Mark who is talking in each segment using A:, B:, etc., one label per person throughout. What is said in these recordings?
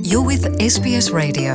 A: You're with SBS Radio.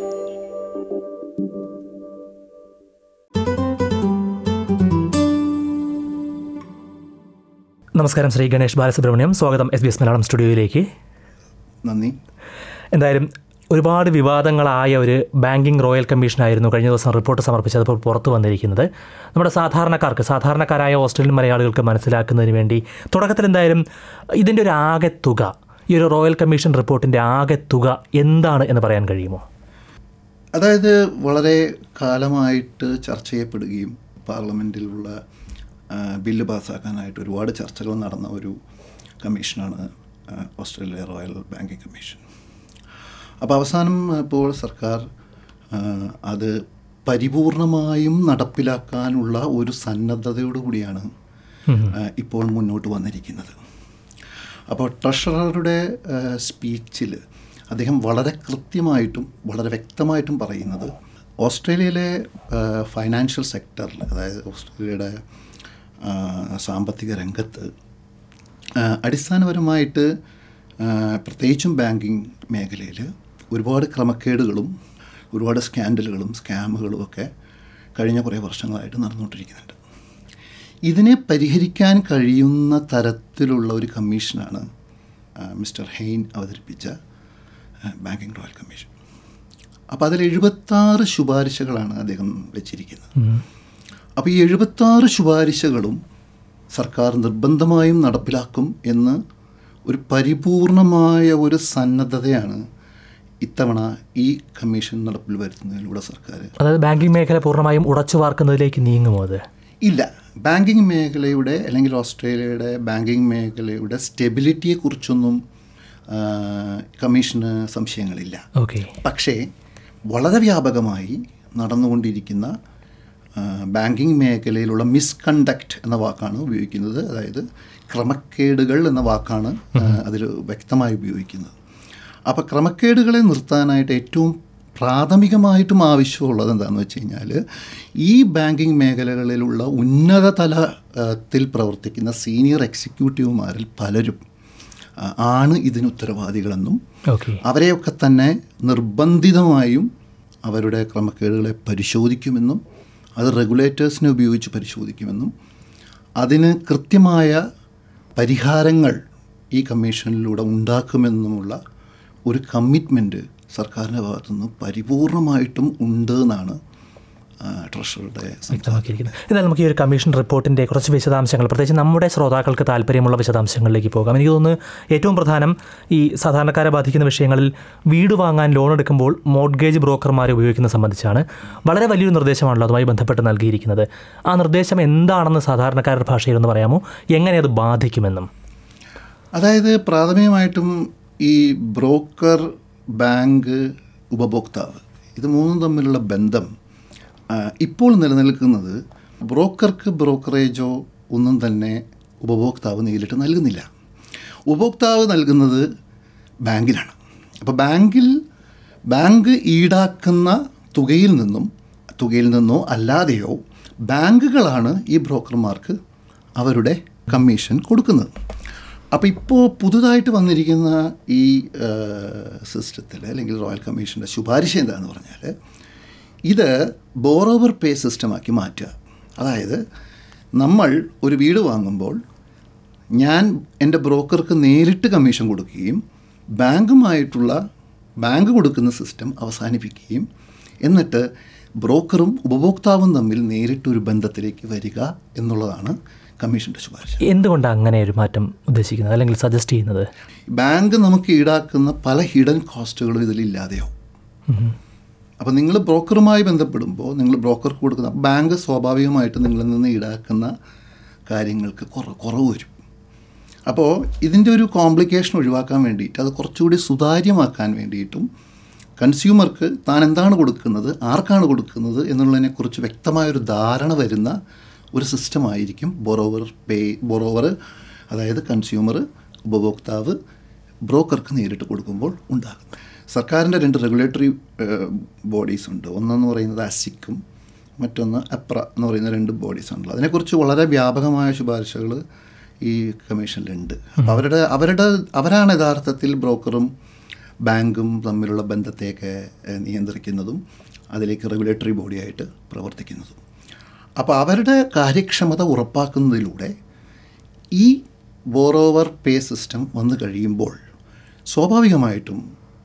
B: നമസ്കാരം, ശ്രീ ഗണേഷ് ബാലസുബ്രഹ്മണ്യം. സ്വാഗതം SBS Malayalam സ്റ്റുഡിയോയിലേക്ക്.
C: നന്ദി.
B: എന്തായാലും ഒരുപാട് വിവാദങ്ങളായ ഒരു ബാങ്കിങ് റോയൽ കമ്മീഷനായിരുന്നു കഴിഞ്ഞ ദിവസം റിപ്പോർട്ട് സമർപ്പിച്ചപ്പോൾ പുറത്തു വന്നിരിക്കുന്നത്. നമ്മുടെ സാധാരണക്കാരായ ഓസ്ട്രേലിയൻ മലയാളികൾക്ക് മനസ്സിലാക്കുന്നതിന് വേണ്ടി തുടക്കത്തിൽ എന്തായാലും ഇതിൻ്റെ ഒരു ആകെത്തുക, ഈ ഒരു റോയൽ കമ്മീഷൻ റിപ്പോർട്ടിൻ്റെ ആകെത്തുക എന്താണ് എന്ന് പറയാൻ കഴിയുമോ?
C: അതായത് വളരെ കാലമായിട്ട് ചർച്ച ചെയ്യപ്പെടുകയും പാർലമെൻറ്റിലുള്ള ബില്ല് പാസ്സാക്കാനായിട്ട് ഒരുപാട് ചർച്ചകൾ നടന്ന ഒരു കമ്മീഷനാണ് ഓസ്ട്രേലിയ റോയൽ ബാങ്കിങ് കമ്മീഷൻ. അപ്പോൾ അവസാനം ഇപ്പോൾ സർക്കാർ അത് പരിപൂർണമായും നടപ്പിലാക്കാനുള്ള ഒരു സന്നദ്ധതയോടുകൂടിയാണ് ഇപ്പോൾ മുന്നോട്ട് വന്നിരിക്കുന്നത്. അപ്പോൾ ട്രഷററുടെ സ്പീച്ചിൽ അദ്ദേഹം വളരെ കൃത്യമായിട്ടും വളരെ വ്യക്തമായിട്ടും പറയുന്നത് ഓസ്ട്രേലിയയിലെ ഫൈനാൻഷ്യൽ സെക്ടറിൽ, അതായത് ഓസ്ട്രേലിയയുടെ സാമ്പത്തിക രംഗത്ത് അടിസ്ഥാനപരമായിട്ട് പ്രത്യേകിച്ചും ബാങ്കിങ് മേഖലയിൽ ഒരുപാട് ക്രമക്കേടുകളും ഒരുപാട് സ്കാൻഡലുകളും സ്കാമുകളും ഒക്കെ കഴിഞ്ഞ കുറേ വർഷങ്ങളായിട്ട് നടന്നുകൊണ്ടിരിക്കുന്നുണ്ട്. ഇതിനെ പരിഹരിക്കാൻ കഴിയുന്ന തരത്തിലുള്ള ഒരു കമ്മീഷനാണ് മിസ്റ്റർ ഹെയ്ൻ അവതരിപ്പിച്ച ബാങ്കിങ് റോയൽ കമ്മീഷൻ. അപ്പോൾ അതിൽ 76 ശുപാർശകളാണ് അദ്ദേഹം വെച്ചിരിക്കുന്നത്. അപ്പോൾ ഈ 76 ശുപാർശകളും സർക്കാർ നിർബന്ധമായും നടപ്പിലാക്കും എന്ന് ഒരു പരിപൂർണമായ ഒരു സന്നദ്ധതയാണ് ഇത്തവണ ഈ കമ്മീഷൻ നടപ്പിൽ വരുത്തുന്നതിലൂടെ സർക്കാർ.
B: അതായത് ബാങ്കിങ് മേഖല പൂർണ്ണമായും ഉടച്ചു വാർക്കുന്നതിലേക്ക് നീങ്ങുമോ? അത് ഇല്ല.
C: ബാങ്കിങ് മേഖലയുടെ അല്ലെങ്കിൽ ഓസ്ട്രേലിയയുടെ ബാങ്കിങ് മേഖലയുടെ സ്റ്റെബിലിറ്റിയെക്കുറിച്ചൊന്നും കമ്മീഷന് സംശയങ്ങളില്ല. പക്ഷേ വളരെ വ്യാപകമായി നടന്നുകൊണ്ടിരിക്കുന്ന ബാങ്കിങ് മേഖലയിലുള്ള മിസ്കണ്ടക്റ്റ് എന്ന വാക്കാണ് ഉപയോഗിക്കുന്നത്. അതായത് ക്രമക്കേടുകൾ എന്ന വാക്കാണ് അതിൽ വ്യക്തമായി ഉപയോഗിക്കുന്നത്. അപ്പോൾ ക്രമക്കേടുകളെ നിർത്താനായിട്ട് ഏറ്റവും പ്രാഥമികമായിട്ടും ആവശ്യമുള്ളത് എന്താണെന്ന് വെച്ച് കഴിഞ്ഞാൽ ഈ ബാങ്കിങ് മേഖലകളിലുള്ള ഉന്നത തലത്തിൽ പ്രവർത്തിക്കുന്ന സീനിയർ എക്സിക്യൂട്ടീവുമാരിൽ പലരും ആണ് ഇതിന് ഉത്തരവാദികളെന്നും അവരെയൊക്കെ തന്നെ നിർബന്ധിതമായും അവരുടെ ക്രമക്കേടുകളെ പരിശോധിക്കുമെന്നും അത് റെഗുലേറ്റേഴ്സിനെ ഉപയോഗിച്ച് പരിശോധിക്കുമെന്നും അതിന് കൃത്യമായ പരിഹാരങ്ങൾ ഈ കമ്മീഷനിലൂടെ ഉണ്ടാക്കുമെന്നുമുള്ള ഒരു കമ്മിറ്റ്മെൻറ്റ് സർക്കാരിൻ്റെ ഭാഗത്തുനിന്ന് പരിപൂർണമായിട്ടും ഉണ്ട് എന്നാണ് ട്രഷറുടെ
B: വ്യക്തമാക്കിയിരിക്കുന്നത്. എന്നാൽ നമുക്ക് ഈ ഒരു കമ്മീഷൻ റിപ്പോർട്ടിൻ്റെ കുറച്ച് വിശദാംശങ്ങൾ, പ്രത്യേകിച്ച് നമ്മുടെ ശ്രോതാക്കൾക്ക് താല്പര്യമുള്ള വിശദാംശങ്ങളിലേക്ക് പോകാം. എനിക്ക് തോന്നുന്നു ഏറ്റവും പ്രധാനം ഈ സാധാരണക്കാരെ ബാധിക്കുന്ന വിഷയങ്ങളിൽ വീട് വാങ്ങാൻ ലോൺ എടുക്കുമ്പോൾ മോർട്ട്ഗേജ് ബ്രോക്കർമാരെ ഉപയോഗിക്കുന്നത് സംബന്ധിച്ചാണ്. വളരെ വലിയൊരു നിർദ്ദേശമാണല്ലോ അതുമായി ബന്ധപ്പെട്ട് നൽകിയിരിക്കുന്നത്. ആ നിർദ്ദേശം എന്താണെന്ന് സാധാരണക്കാരുടെ ഭാഷയിലൊന്ന് പറയാമോ? എങ്ങനെ അത് ബാധിക്കുമെന്നും?
C: അതായത് പ്രാഥമികമായിട്ടും ഈ ബ്രോക്കർ, ബാങ്ക്, ഉപഭോക്താവ്, ഇത് മൂന്നും തമ്മിലുള്ള ബന്ധം ഇപ്പോൾ നിലനിൽക്കുന്നത് ബ്രോക്കർക്ക് ബ്രോക്കറേജോ ഒന്നും തന്നെ ഉപഭോക്താവ് നേരിട്ട് നൽകുന്നില്ല. ഉപഭോക്താവ് നൽകുന്നത് ബാങ്കിലാണ്. അപ്പോൾ ബാങ്ക് ഈടാക്കുന്ന തുകയിൽ നിന്നോ അല്ലാതെയോ ബാങ്കുകളാണ് ഈ ബ്രോക്കർമാർക്ക് അവരുടെ കമ്മീഷൻ കൊടുക്കുന്നത്. അപ്പോൾ ഇപ്പോൾ പുതുതായിട്ട് വന്നിരിക്കുന്ന ഈ സിസ്റ്റത്തിൽ അല്ലെങ്കിൽ റോയൽ കമ്മീഷൻ്റെ ശുപാർശ എന്താണെന്ന് പറഞ്ഞാൽ ഇത് ബോറോവർ പേ സിസ്റ്റമാക്കി മാറ്റുക. അതായത് നമ്മൾ ഒരു വീട് വാങ്ങുമ്പോൾ ഞാൻ എൻ്റെ ബ്രോക്കർക്ക് നേരിട്ട് കമ്മീഷൻ കൊടുക്കുകയും ബാങ്ക് കൊടുക്കുന്ന സിസ്റ്റം അവസാനിപ്പിക്കുകയും എന്നിട്ട് ബ്രോക്കറും ഉപഭോക്താവും തമ്മിൽ നേരിട്ടൊരു ബന്ധത്തിലേക്ക് വരിക എന്നുള്ളതാണ് കമ്മീഷൻ്റെ ശുപാർശ.
B: എന്തുകൊണ്ടാണ് അങ്ങനെ ഒരു മാറ്റം ഉദ്ദേശിക്കുന്നത് അല്ലെങ്കിൽ സജസ്റ്റ് ചെയ്യുന്നത്?
C: ബാങ്ക് നമുക്ക് ഈടാക്കുന്ന പല ഹിഡൻ കോസ്റ്റുകളും ഇതിലില്ലാതെയാവും. അപ്പോൾ നിങ്ങൾ ബ്രോക്കറുമായി ബന്ധപ്പെടുമ്പോൾ നിങ്ങൾ ബ്രോക്കർക്ക് കൊടുക്കുന്ന ബാങ്ക് സ്വാഭാവികമായിട്ട് നിങ്ങളിൽ നിന്ന് ഈടാക്കുന്ന കാര്യങ്ങൾക്ക് കുറവ് വരും. അപ്പോൾ ഇതിൻ്റെ ഒരു കോംപ്ലിക്കേഷൻ ഒഴിവാക്കാൻ വേണ്ടിയിട്ട്, അത് കുറച്ചുകൂടി സുതാര്യമാക്കാൻ വേണ്ടിയിട്ടും കൺസ്യൂമർക്ക് താൻ എന്താണ് കൊടുക്കുന്നത്, ആർക്കാണ് കൊടുക്കുന്നത് എന്നുള്ളതിനെക്കുറിച്ച് വ്യക്തമായൊരു ധാരണ വരുന്ന ഒരു സിസ്റ്റമായിരിക്കും ബോറോവർ, അതായത് കൺസ്യൂമർ, ഉപഭോക്താവ് ബ്രോക്കർക്ക് നേരിട്ട് കൊടുക്കുമ്പോൾ ഉണ്ടാകും. സർക്കാരിൻ്റെ 2 റെഗുലേറ്ററി ബോഡീസ് ഉണ്ട്. ഒന്നെന്ന് പറയുന്നത് അസിക്കും മറ്റൊന്ന് അപ്ര എന്ന് പറയുന്ന 2 ബോഡീസ് ഉണ്ടല്ലോ. അതിനെക്കുറിച്ച് വളരെ വ്യാപകമായ ശുപാർശകൾ ഈ കമ്മീഷനിലുണ്ട്. അപ്പോൾ അവരാണ് യഥാർത്ഥത്തിൽ ബ്രോക്കറും ബാങ്കും തമ്മിലുള്ള ബന്ധത്തെയൊക്കെ നിയന്ത്രിക്കുന്നതും അതിലേക്ക് റെഗുലേറ്ററി ബോഡിയായിട്ട് പ്രവർത്തിക്കുന്നതും. അപ്പോൾ അവരുടെ കാര്യക്ഷമത ഉറപ്പാക്കുന്നതിലൂടെ ഈ ബോറോവർ പേ സിസ്റ്റം വന്നു കഴിയുമ്പോൾ സ്വാഭാവികമായിട്ടും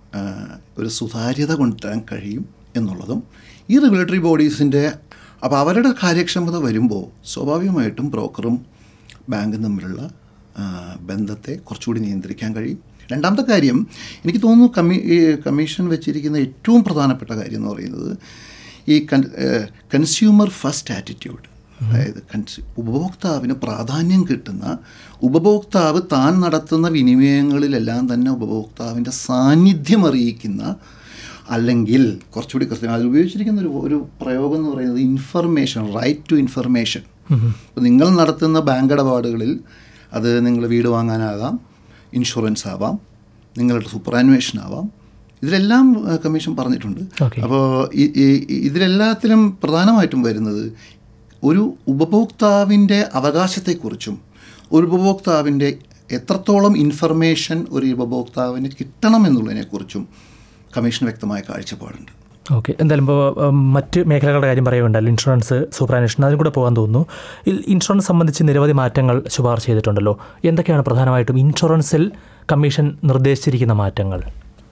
C: ഒരു സുതാര്യത കൊണ്ടുവരാൻ കഴിയും എന്നുള്ളതും ഈ റെഗുലേറ്ററി ബോഡീസിൻ്റെ അപ്പോൾ അവരുടെ കാര്യക്ഷമത വരുമ്പോൾ സ്വാഭാവികമായിട്ടും ബ്രോക്കറും ബാങ്കും തമ്മിലുള്ള ബന്ധത്തെ കുറച്ചുകൂടി നിയന്ത്രിക്കാൻ കഴിയും. രണ്ടാമത്തെ കാര്യം എനിക്ക് തോന്നുന്നു കമ്മീഷൻ വെച്ചിരിക്കുന്ന ഏറ്റവും പ്രധാനപ്പെട്ട കാര്യം എന്ന് പറയുന്നത് ഈ കൺസ്യൂമർ ഫസ്റ്റ് ആറ്റിറ്റ്യൂഡ്, അതായത് ഉപഭോക്താവിന് പ്രാധാന്യം കിട്ടുന്ന, ഉപഭോക്താവ് താൻ നടത്തുന്ന വിനിമയങ്ങളിലെല്ലാം തന്നെ ഉപഭോക്താവിൻ്റെ സാന്നിധ്യം അറിയിക്കുന്ന, അല്ലെങ്കിൽ കുറച്ചുകൂടി കൃത്യം അതിൽ ഉപയോഗിച്ചിരിക്കുന്ന ഒരു പ്രയോഗം എന്ന് പറയുന്നത് ഇൻഫർമേഷൻ, റൈറ്റ് ടു ഇൻഫർമേഷൻ. അപ്പോൾ നിങ്ങൾ നടത്തുന്ന ബാങ്ക് ഇടപാടുകളിൽ അത് നിങ്ങൾ വീട് വാങ്ങാനാകാം, ഇൻഷുറൻസ് ആവാം, നിങ്ങളുടെ സൂപ്പറാനുവേഷൻ ആവാം, ഇതിലെല്ലാം കമ്മീഷൻ പറഞ്ഞിട്ടുണ്ട്. അപ്പോൾ ഇതിലെല്ലാത്തിലും പ്രധാനമായിട്ടും വരുന്നത് ഒരു ഉപഭോക്താവിൻ്റെ അവകാശത്തെക്കുറിച്ചും ഒരു ഉപഭോക്താവിൻ്റെ എത്രത്തോളം ഇൻഫർമേഷൻ ഒരു ഉപഭോക്താവിന് കിട്ടണം എന്നുള്ളതിനെക്കുറിച്ചും കമ്മീഷൻ വ്യക്തമായ കാഴ്ചപ്പാടുണ്ട്.
B: ഓക്കെ, എന്തായാലും ഇപ്പോൾ മറ്റ് മേഖലകളുടെ കാര്യം പറയുകയുണ്ടല്ലോ, ഇൻഷുറൻസ്, സൂപ്പറാനുവേഷൻ, അതിനും കൂടെ പോകാൻ തോന്നുന്നു. ഇൻഷുറൻസ് സംബന്ധിച്ച് നിരവധി മാറ്റങ്ങൾ ശുപാർശ ചെയ്തിട്ടുണ്ടല്ലോ. എന്തൊക്കെയാണ് പ്രധാനമായിട്ടും ഇൻഷുറൻസിൽ കമ്മീഷൻ നിർദ്ദേശിച്ചിരിക്കുന്ന മാറ്റങ്ങൾ?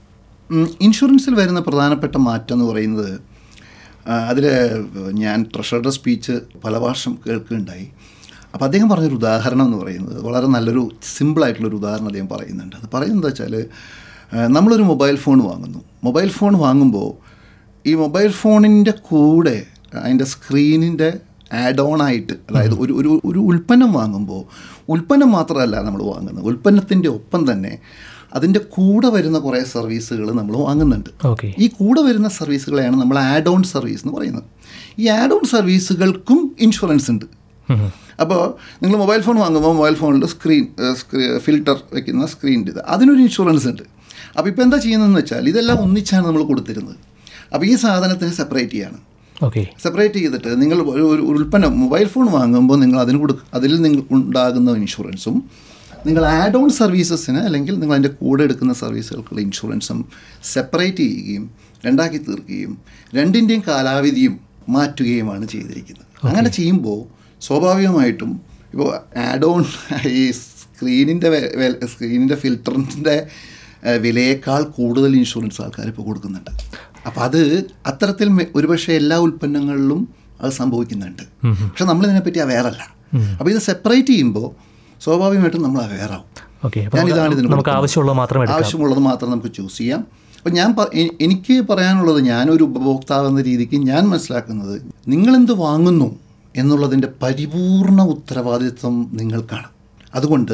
C: ഇൻഷുറൻസിൽ വരുന്ന പ്രധാനപ്പെട്ട മാറ്റം എന്ന് പറയുന്നത്, അതിൽ ഞാൻ ട്രഷറുടെ സ്പീച്ച് പല വർഷം കേൾക്കുകയുണ്ടായി. അപ്പോൾ അദ്ദേഹം പറഞ്ഞൊരു ഉദാഹരണം എന്ന് പറയുന്നത് വളരെ നല്ലൊരു സിമ്പിളായിട്ടുള്ളൊരു ഉദാഹരണം അദ്ദേഹം പറയുന്നുണ്ട്. അത് പറയുന്നത് വെച്ചാൽ, നമ്മളൊരു മൊബൈൽ ഫോൺ വാങ്ങുന്നു. മൊബൈൽ ഫോൺ വാങ്ങുമ്പോൾ ഈ മൊബൈൽ ഫോണിൻ്റെ കൂടെ അതിൻ്റെ സ്ക്രീനിൻ്റെ ആഡ് ഓൺ ആയിട്ട്, അതായത് ഒരു ഉൽപ്പന്നം വാങ്ങുമ്പോൾ ഉൽപ്പന്നം മാത്രമല്ല നമ്മൾ വാങ്ങുന്നത്, ഉൽപ്പന്നത്തിൻ്റെ ഒപ്പം തന്നെ അതിൻ്റെ കൂടെ വരുന്ന കുറേ സർവീസുകൾ നമ്മൾ വാങ്ങുന്നുണ്ട്. ഈ കൂടെ വരുന്ന സർവീസുകളെയാണ് നമ്മൾ ആഡ് ഓൺ സർവീസ് എന്ന് പറയുന്നത്. ഈ ആഡ് ഓൺ സർവീസുകൾക്കും ഇൻഷുറൻസ് ഉണ്ട്. അപ്പോൾ നിങ്ങൾ മൊബൈൽ ഫോൺ വാങ്ങുമ്പോൾ മൊബൈൽ ഫോണിൽ ഫിൽറ്റർ വയ്ക്കുന്ന സ്ക്രീനിൻ്റെ അതിനൊരു ഇൻഷുറൻസ് ഉണ്ട്. അപ്പോൾ ഇപ്പോൾ എന്താ ചെയ്യുന്നതെന്ന് വെച്ചാൽ ഇതെല്ലാം ഒന്നിച്ചാണ് നമ്മൾ കൊടുത്തിരുന്നത്. അപ്പോൾ ഈ സാധനത്തിന് സെപ്പറേറ്റ് ചെയ്യാണ്. സെപ്പറേറ്റ് ചെയ്തിട്ട് നിങ്ങൾ ഒരു ഉൽപ്പന്നം മൊബൈൽ ഫോൺ വാങ്ങുമ്പോൾ നിങ്ങൾ അതിൽ നിങ്ങൾ ഉണ്ടാകുന്ന ഇൻഷുറൻസും, നിങ്ങൾ ആഡ് ഓൺ സർവീസസിന് അല്ലെങ്കിൽ നിങ്ങൾ അതിൻ്റെ കൂടെ എടുക്കുന്ന സർവീസുകൾക്കുള്ള ഇൻഷുറൻസും സെപ്പറേറ്റ് ചെയ്യുകയും രണ്ടാക്കി തീർക്കുകയും രണ്ടിൻ്റെയും കാലാവധിയും മാറ്റുകയുമാണ് ചെയ്തിരിക്കുന്നത്. അങ്ങനെ ചെയ്യുമ്പോൾ സ്വാഭാവികമായിട്ടും ഇപ്പോൾ ആഡ് ഓൺ ഈ സ്ക്രീനിൻ്റെ ഫിൽറ്ററിൻ്റെ വിലയേക്കാൾ കൂടുതൽ ഇൻഷുറൻസ് ആൾക്കാർ ഇപ്പോൾ കൊടുക്കുന്നുണ്ട്. അപ്പോൾ അത് അത്തരത്തിൽ ഒരുപക്ഷെ എല്ലാ ഉൽപ്പന്നങ്ങളിലും അത് സംഭവിക്കുന്നുണ്ട്. പക്ഷെ നമ്മളിതിനെപ്പറ്റി അവെയറല്ല. അപ്പോൾ ഇത് സെപ്പറേറ്റ് ചെയ്യുമ്പോൾ സ്വാഭാവികമായിട്ടും നമ്മൾ അവെയറാവും. ഞാനിതാണ് ഇതിന് ആവശ്യമുള്ളത് മാത്രം നമുക്ക് ചൂസ് ചെയ്യാം. അപ്പോൾ എനിക്ക് പറയാനുള്ളത്, ഞാനൊരു ഉപഭോക്താവ് എന്ന രീതിക്ക് ഞാൻ മനസ്സിലാക്കുന്നത്, നിങ്ങളെന്ത് വാങ്ങുന്നു എന്നുള്ളതിൻ്റെ പരിപൂർണ ഉത്തരവാദിത്വം നിങ്ങൾക്കാണ്. അതുകൊണ്ട്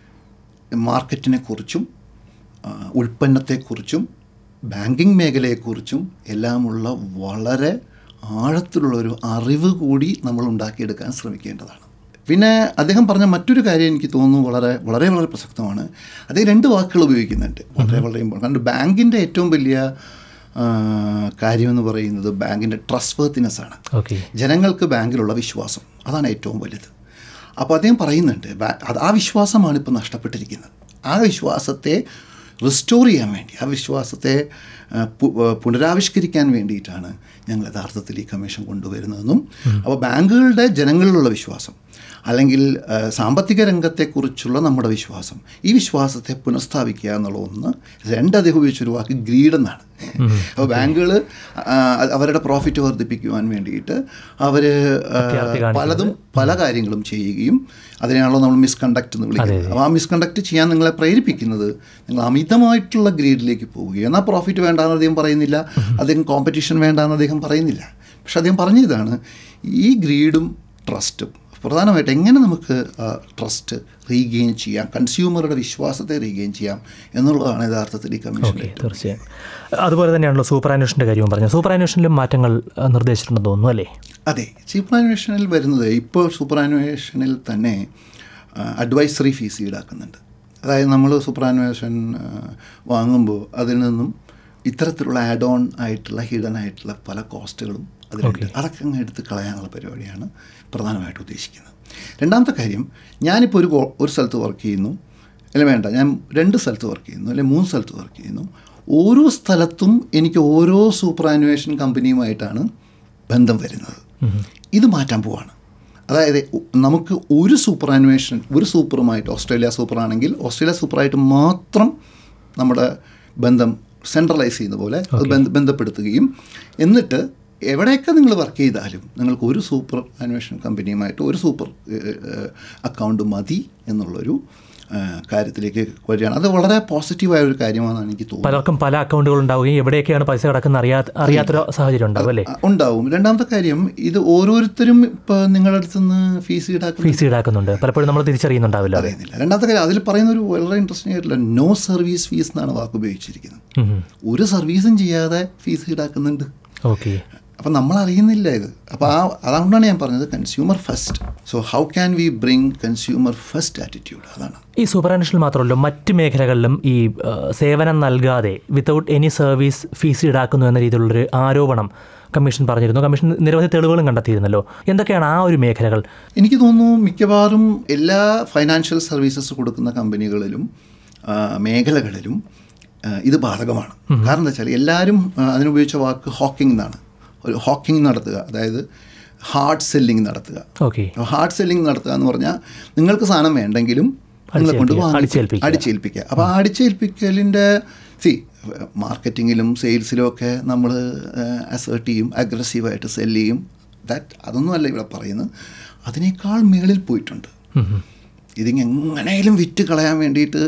C: മാർക്കറ്റിനെക്കുറിച്ചും ഉൽപ്പന്നത്തെക്കുറിച്ചും ബാങ്കിങ് മേഖലയെക്കുറിച്ചും എല്ലാമുള്ള വളരെ ആഴത്തിലുള്ളൊരു അറിവ് കൂടി നമ്മൾ ഉണ്ടാക്കിയെടുക്കാൻ ശ്രമിക്കേണ്ടതാണ്. പിന്നെ അദ്ദേഹം പറഞ്ഞ മറ്റൊരു കാര്യം എനിക്ക് തോന്നുന്നു വളരെ വളരെ വളരെ പ്രസക്തമാണ്. അദ്ദേഹം 2 വാക്കുകൾ ഉപയോഗിക്കുന്നുണ്ട്, വളരെ വളരെ ഇമ്പോർട്ടൻ്റ്. കാരണം ബാങ്കിൻ്റെ ഏറ്റവും വലിയ കാര്യമെന്ന് പറയുന്നത് ബാങ്കിൻ്റെ ട്രസ്റ്റ് വർത്തിനെസ് ആണ്. ജനങ്ങൾക്ക് ബാങ്കിലുള്ള വിശ്വാസം, അതാണ് ഏറ്റവും വലുത്. അപ്പോൾ അദ്ദേഹം പറയുന്നുണ്ട്, ആ വിശ്വാസമാണ് ഇപ്പോൾ നഷ്ടപ്പെട്ടിരിക്കുന്നത്. ആ വിശ്വാസത്തെ റിസ്റ്റോർ ചെയ്യാൻ വേണ്ടി, ആ വിശ്വാസത്തെ പുനരാവിഷ്കരിക്കാൻ വേണ്ടിയിട്ടാണ് ഞങ്ങൾ യഥാർത്ഥത്തിൽ ഈ കമ്മീഷൻ കൊണ്ടുവരുന്നതെന്നും, അപ്പോൾ ബാങ്കുകളുടെ ജനങ്ങളിലുള്ള വിശ്വാസം അല്ലെങ്കിൽ സാമ്പത്തിക രംഗത്തെക്കുറിച്ചുള്ള നമ്മുടെ വിശ്വാസം, ഈ വിശ്വാസത്തെ പുനഃസ്ഥാപിക്കുക എന്നുള്ള ഒന്ന്. 2 അദ്ദേഹം ഉപയോഗിച്ചൊരു വാക്ക് ഗ്രീഡ് എന്നാണ്. അപ്പോൾ ബാങ്കുകൾ അവരുടെ പ്രോഫിറ്റ് വർദ്ധിപ്പിക്കുവാൻ വേണ്ടിയിട്ട് അവർ പല കാര്യങ്ങളും ചെയ്യുകയും അതിനാണല്ലോ നമ്മൾ മിസ്കണ്ടക്ട് എന്ന് വിളിക്കുന്നത്. അപ്പോൾ ആ മിസ്കണ്ടക്ട് ചെയ്യാൻ നിങ്ങളെ പ്രേരിപ്പിക്കുന്നത് നിങ്ങൾ അമിതമായിട്ടുള്ള ഗ്രീഡിലേക്ക് പോവുകയും, എന്നാൽ പ്രോഫിറ്റ് വേണ്ടാന്ന് അദ്ദേഹം പറയുന്നില്ല, അദ്ദേഹം കോമ്പറ്റീഷൻ വേണ്ടാന്ന് അദ്ദേഹം പറയുന്നില്ല. പക്ഷെ അദ്ദേഹം പറഞ്ഞതാണ് ഈ ഗ്രീഡും ട്രസ്റ്റും പ്രധാനമായിട്ട് എങ്ങനെ നമുക്ക് ട്രസ്റ്റ് റീഗെയിൻ ചെയ്യാം, കൺസ്യൂമറുടെ വിശ്വാസത്തെ റീഗെയിൻ ചെയ്യാം എന്നുള്ളതാണ് യഥാർത്ഥത്തിൽ ഈ കമ്മീഷൻ.
B: തീർച്ചയായും. അതുപോലെ തന്നെയാണല്ലോ സൂപ്പറാനുവേഷൻ്റെ കാര്യവും പറഞ്ഞത്. സൂപ്പറാനുവേഷനിലും മാറ്റങ്ങൾ നിർദ്ദേശിച്ചിട്ടുണ്ടെന്ന് തോന്നുന്നു അല്ലേ?
C: അതെ, സൂപ്പറാനുവേഷനിൽ വരുന്നത്, ഇപ്പോൾ സൂപ്പറാനുവേഷനിൽ തന്നെ അഡ്വൈസറി ഫീസ് ഈടാക്കുന്നുണ്ട്. അതായത് നമ്മൾ സൂപ്പറാനുവേഷൻ വാങ്ങുമ്പോൾ അതിൽ നിന്നും ഇത്തരത്തിലുള്ള ആഡ് ഓൺ ആയിട്ടുള്ള ഹിഡൻ ആയിട്ടുള്ള പല കോസ്റ്റുകളും അതിലുണ്ട്. അതൊക്കെ അങ്ങ് എടുത്ത് കളയാനുള്ള പരിപാടിയാണ് പ്രധാനമായിട്ട് ഉദ്ദേശിക്കുന്നത്. രണ്ടാമത്തെ കാര്യം, ഞാനിപ്പോൾ ഒരു സ്ഥലത്ത് വർക്ക് ചെയ്യുന്നു, അല്ലെങ്കിൽ വേണ്ട, ഞാൻ 2 സ്ഥലത്ത് വർക്ക് ചെയ്യുന്നു, അല്ലെങ്കിൽ 3 സ്ഥലത്ത് വർക്ക് ചെയ്യുന്നു. ഓരോ സ്ഥലത്തും എനിക്ക് ഓരോ സൂപ്പർ ആനുവേഷൻ കമ്പനിയുമായിട്ടാണ് ബന്ധം വരുന്നത്. ഇത് മാറ്റാൻ പോവാണ്. അതായത് നമുക്ക് ഒരു സൂപ്പർ ആനുവേഷൻ, ഒരു സൂപ്പറുമായിട്ട്, ഓസ്ട്രേലിയ സൂപ്പറാണെങ്കിൽ ഓസ്ട്രേലിയ സൂപ്പറായിട്ട് മാത്രം നമ്മുടെ ബന്ധം സെൻട്രലൈസ് ചെയ്യുന്ന പോലെ അത് ബന്ധപ്പെടുത്തുകയും, എന്നിട്ട് എവിടെയൊക്കെ നിങ്ങൾ വർക്ക് ചെയ്താലും നിങ്ങൾക്ക് ഒരു സൂപ്പർ ആനുവേഷൻ കമ്പനിയുമായിട്ട് ഒരു സൂപ്പർ അക്കൗണ്ട് മതി എന്നുള്ളൊരു കാര്യത്തിലേക്ക് വരികയാണ്. അത് വളരെ പോസിറ്റീവായ ഒരു കാര്യമാണെന്നാണ് എനിക്ക് തോന്നുന്നത്.
B: പലർക്കും പല അക്കൗണ്ടുകൾ ഉണ്ടാവുകയും എവിടെയൊക്കെയാണ് പൈസ കിടക്കുന്ന അറിയാത്തൊരു സാഹചര്യം ഉണ്ടാവും അല്ലേ?
C: ഉണ്ടാവും. രണ്ടാമത്തെ കാര്യം, ഇത് ഓരോരുത്തരും ഇപ്പോൾ നിങ്ങളുടെ അടുത്ത് നിന്ന് ഫീസ്
B: ഈടാക്കുന്നുണ്ട്, പലപ്പോഴും നമ്മൾ തിരിച്ചറിയുന്നുണ്ടാവില്ല,
C: അറിയുന്നില്ല. രണ്ടാമത്തെ കാര്യം, അതിൽ പറയുന്ന ഒരു വളരെ ഇൻട്രസ്റ്റിംഗ് ആയിട്ടുള്ള നോ സർവീസ് ഫീസ് എന്നാണ് വാക്ക് ഉപയോഗിച്ചിരിക്കുന്നത്. ഒരു സർവീസും ചെയ്യാതെ ഫീസ് ഈടാക്കുന്നുണ്ട്.
B: ഓക്കെ.
C: അപ്പം നമ്മൾ അറിയുന്നില്ല ഇത്. അപ്പോൾ അതുകൊണ്ടാണ് ഞാൻ പറഞ്ഞത് consumer first. So how can we bring consumer first attitude? അതാണ്.
B: ഈ സൂപ്പർ ആനുവേഷനിൽ മാത്രമല്ല, മറ്റ് മേഖലകളിലും ഈ സേവനം നൽകാതെ വിത്തൗട്ട് എനി സർവീസ് ഫീസ് ഈടാക്കുന്നു എന്ന രീതിയിലുള്ളൊരു ആരോപണം കമ്മീഷൻ പറഞ്ഞിരുന്നു. കമ്മീഷൻ നിരവധി തെളിവുകളും കണ്ടെത്തിയിരുന്നല്ലോ. എന്തൊക്കെയാണ് ആ ഒരു മേഖലകൾ? എനിക്ക്
C: തോന്നുന്നു മിക്കവാറും എല്ലാ ഫൈനാൻഷ്യൽ സർവീസസ് കൊടുക്കുന്ന കമ്പനികളിലും മേഖലകളിലും ഇത് ബാധകമാണ്. കാരണം എന്താ വെച്ചാൽ എല്ലാവരും അതിനുപയോഗിച്ച വാക്ക് ഹോക്കിംഗ് എന്നാണ്. ഒരു ഹോക്കിംഗ് നടത്തുക, അതായത് ഹാർഡ് സെല്ലിംഗ് നടത്തുക.
B: ഓക്കെ.
C: ഹാർഡ് സെല്ലിംഗ് നടത്തുക എന്ന് പറഞ്ഞാൽ നിങ്ങൾക്ക് സാധനം വേണ്ടെങ്കിലും നിങ്ങളെ കൊണ്ട് അടിച്ചേൽപ്പിക്കുക. അപ്പോൾ ആ അടിച്ചേൽപ്പിക്കലിൻ്റെ മാർക്കറ്റിങ്ങിലും സെയിൽസിലും ഒക്കെ നമ്മൾ അസേർട്ട് ചെയ്യും, അഗ്രസീവായിട്ട് സെല്ല് ചെയ്യും. അതൊന്നുമല്ല ഇവിടെ പറയുന്നത്. അതിനേക്കാൾ മുകളിൽ പോയിട്ടുണ്ട്. ഇതിങ്ങനെയും വിറ്റ് കളയാൻ വേണ്ടിയിട്ട്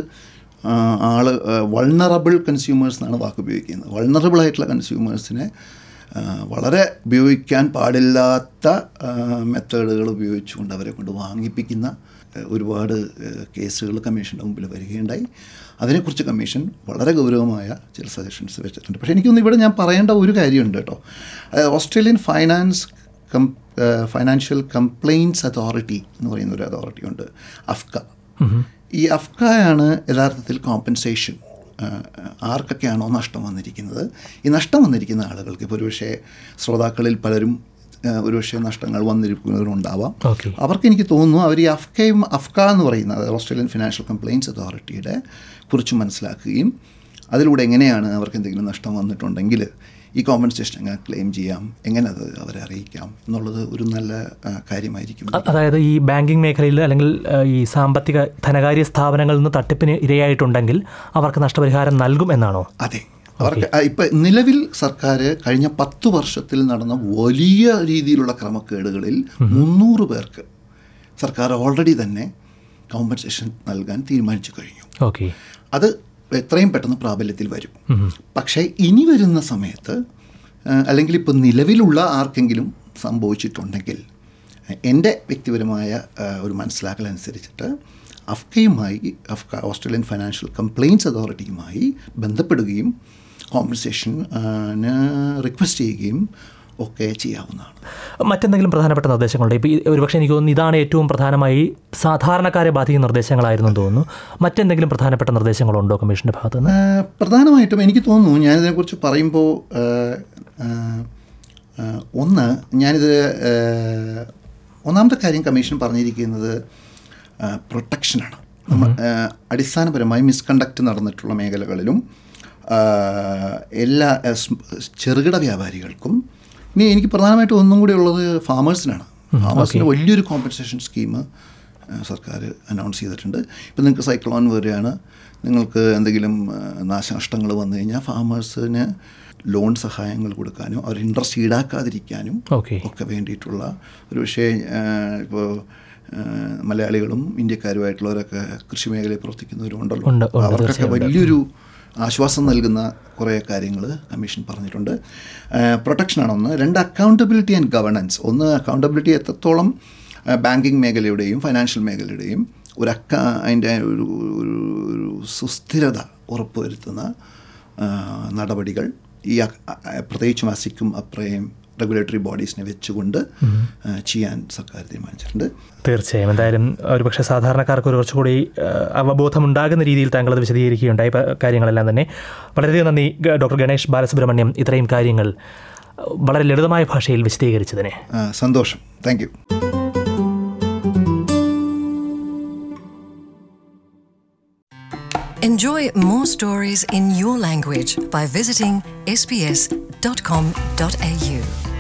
C: വൾണറബിൾ കൺസ്യൂമേഴ്സ് എന്നാണ് വാക്ക് ഉപയോഗിക്കുന്നത്. വൾണറബിൾ ആയിട്ടുള്ള കൺസ്യൂമേഴ്സിനെ വളരെ ഉപയോഗിക്കാൻ പാടില്ലാത്ത മെത്തേഡുകൾ ഉപയോഗിച്ചുകൊണ്ട് അവരെ കൊണ്ട് വാങ്ങിപ്പിക്കുന്ന ഒരുപാട് കേസുകൾ കമ്മീഷൻ്റെ മുമ്പിൽ വരികയുണ്ടായി. അതിനെക്കുറിച്ച് കമ്മീഷൻ വളരെ ഗൗരവമായ ചില സജഷൻസ് വെച്ചിട്ടുണ്ട്. പക്ഷേ എനിക്കൊന്ന് ഇവിടെ ഞാൻ പറയേണ്ട ഒരു കാര്യമുണ്ട് കേട്ടോ. ഓസ്ട്രേലിയൻ ഫൈനാൻഷ്യൽ കംപ്ലയിൻറ്റ്സ് അതോറിറ്റി എന്ന് പറയുന്ന ഒരു അതോറിറ്റി ഉണ്ട്, അഫ്ക. ഈ അഫ്കയാണ് യഥാർത്ഥത്തിൽ കോമ്പൻസേഷൻ ആർക്കൊക്കെയാണോ നഷ്ടം വന്നിരിക്കുന്നത്, ഈ നഷ്ടം വന്നിരിക്കുന്ന ആളുകൾക്ക്, ഇപ്പോൾ ഒരുപക്ഷെ ശ്രോതാക്കളിൽ പലരും ഒരുപക്ഷെ നഷ്ടങ്ങൾ വന്നിരിക്കുന്നവരുണ്ടാവാം. അവർക്ക് എനിക്ക് തോന്നുന്നു അവർ ഈ അഫ്ക എന്ന് പറയുന്നത് ഓസ്ട്രേലിയൻ ഫിനാൻഷ്യൽ കംപ്ലയിൻറ്റ്സ് അതോറിറ്റിയുടെ കുറിച്ച് മനസ്സിലാക്കുകയും അതിലൂടെ എങ്ങനെയാണ് അവർക്ക് എന്തെങ്കിലും നഷ്ടം വന്നിട്ടുണ്ടെങ്കിൽ ഈ കോമ്പൻസേഷൻ എങ്ങനെ ക്ലെയിം ചെയ്യാം, എങ്ങനെ അത് അവരെ അറിയിക്കാം എന്നുള്ളത് ഒരു നല്ല കാര്യമായിരിക്കും.
B: അതായത് ഈ ബാങ്കിങ് മേഖലയിൽ അല്ലെങ്കിൽ ഈ സാമ്പത്തിക ധനകാര്യ സ്ഥാപനങ്ങളിൽ നിന്ന് തട്ടിപ്പിന് ഇരയായിട്ടുണ്ടെങ്കിൽ അവർക്ക് നഷ്ടപരിഹാരം നൽകും എന്നാണോ?
C: അതെ. അവർക്ക് ഇപ്പം നിലവിൽ സർക്കാർ കഴിഞ്ഞ 10 വർഷത്തിൽ നടന്ന വലിയ രീതിയിലുള്ള ക്രമക്കേടുകളിൽ 300 പേർക്ക് സർക്കാർ ഓൾറെഡി തന്നെ കോമ്പൻസേഷൻ നൽകാൻ തീരുമാനിച്ചു കഴിഞ്ഞു.
B: ഓക്കെ.
C: അത് എത്രയും പെട്ടെന്ന് പ്രാബല്യത്തിൽ വരും. പക്ഷേ ഇനി വരുന്ന സമയത്ത് അല്ലെങ്കിൽ ഇപ്പോൾ നിലവിലുള്ള ആർക്കെങ്കിലും സംഭവിച്ചിട്ടുണ്ടെങ്കിൽ എൻ്റെ വ്യക്തിപരമായ ഒരു മനസ്സിലാക്കലനുസരിച്ചിട്ട് അഫ്ക ഓസ്ട്രേലിയൻ ഫൈനാൻഷ്യൽ കംപ്ലയിൻറ്റ്സ് അതോറിറ്റിയുമായി ബന്ധപ്പെടുകയും കോമ്പൻസേഷന് റിക്വസ്റ്റ് ചെയ്യുകയും ഒക്കെ ചെയ്യാവുന്നതാണ്.
B: മറ്റെന്തെങ്കിലും പ്രധാനപ്പെട്ട നിർദ്ദേശങ്ങളുണ്ട്? ഇപ്പോൾ ഒരുപക്ഷെ എനിക്ക് തോന്നുന്നു ഇതാണ് ഏറ്റവും പ്രധാനമായി സാധാരണക്കാരെ ബാധിക്കുന്ന നിർദ്ദേശങ്ങളായിരുന്നു തോന്നുന്നു. മറ്റെന്തെങ്കിലും പ്രധാനപ്പെട്ട നിർദ്ദേശങ്ങളുണ്ടോ കമ്മീഷൻ്റെ ഭാഗത്ത് നിന്ന്?
C: പ്രധാനമായിട്ടും എനിക്ക് തോന്നുന്നു ഞാനിതിനെക്കുറിച്ച് പറയുമ്പോൾ ഒന്നാമത്തെ കാര്യം കമ്മീഷൻ പറഞ്ഞിരിക്കുന്നത് പ്രൊട്ടക്ഷനാണ്. അടിസ്ഥാനപരമായി മിസ്കണ്ടക്റ്റ് നടന്നിട്ടുള്ള മേഖലകളിലും എല്ലാ ചെറുകിട വ്യാപാരികൾക്കും. ഇനി എനിക്ക് പ്രധാനമായിട്ടും ഒന്നും കൂടി ഉള്ളത് ഫാമേഴ്സിനാണ്. ഫാമേഴ്സിന് വലിയൊരു കോമ്പൻസേഷൻ സ്കീം സർക്കാർ അനൗൺസ് ചെയ്തിട്ടുണ്ട്. ഇപ്പം നിങ്ങൾക്ക് സൈക്ലോൺ വരികയാണ്, നിങ്ങൾക്ക് എന്തെങ്കിലും നാശനഷ്ടങ്ങൾ വന്നു കഴിഞ്ഞാൽ ഫാമേഴ്സിന് ലോൺ സഹായങ്ങൾ കൊടുക്കാനും അവർ ഇൻട്രസ്റ്റ് ഈടാക്കാതിരിക്കാനും ഒക്കെ വേണ്ടിയിട്ടുള്ള ഒരു വിഷയം. ഇപ്പോൾ മലയാളികളും ഇന്ത്യക്കാരുമായിട്ടുള്ളവരൊക്കെ കൃഷി മേഖലയിൽ പ്രവർത്തിക്കുന്നവരുണ്ടല്ലോ, അവർക്കൊക്കെ വലിയൊരു ആശ്വാസം നൽകുന്ന കുറേ കാര്യങ്ങൾ കമ്മീഷൻ പറഞ്ഞിട്ടുണ്ട്. പ്രൊട്ടക്ഷനാണ് 2 അക്കൗണ്ടബിലിറ്റി ആൻഡ് ഗവർണൻസ്. അക്കൗണ്ടബിലിറ്റി എത്രത്തോളം ബാങ്കിങ് മേഖലയുടെയും ഫൈനാൻഷ്യൽ മേഖലയുടെയും അതിൻ്റെ ഒരു സുസ്ഥിരത ഉറപ്പുവരുത്തുന്ന നടപടികൾ ഈ പ്രത്യേകിച്ചും അസിക്കും അപ്രയും റെഗുലേറ്ററി ബോഡീസിനെ വെച്ചുകൊണ്ട് ചെയ്യാൻ സർക്കാർ തീരുമാനിച്ചിട്ടുണ്ട്.
B: തീർച്ചയായും. എന്തായാലും ഒരുപക്ഷെ സാധാരണക്കാർക്ക് ഒരു കുറച്ചുകൂടി അവബോധമുണ്ടാകുന്ന രീതിയിൽ താങ്കളത് വിശദീകരിക്കുകയുണ്ടായി കാര്യങ്ങളെല്ലാം തന്നെ. വളരെയധികം നന്ദി ഡോക്ടർ ഗണേഷ് ബാലസുബ്രഹ്മണ്യം, ഇത്രയും കാര്യങ്ങൾ വളരെ ലളിതമായ ഭാഷയിൽ വിശദീകരിച്ചതിന്.
C: സന്തോഷം. Thank you.
A: Enjoy Enjoy more stories in your language by visiting sbs.com.au.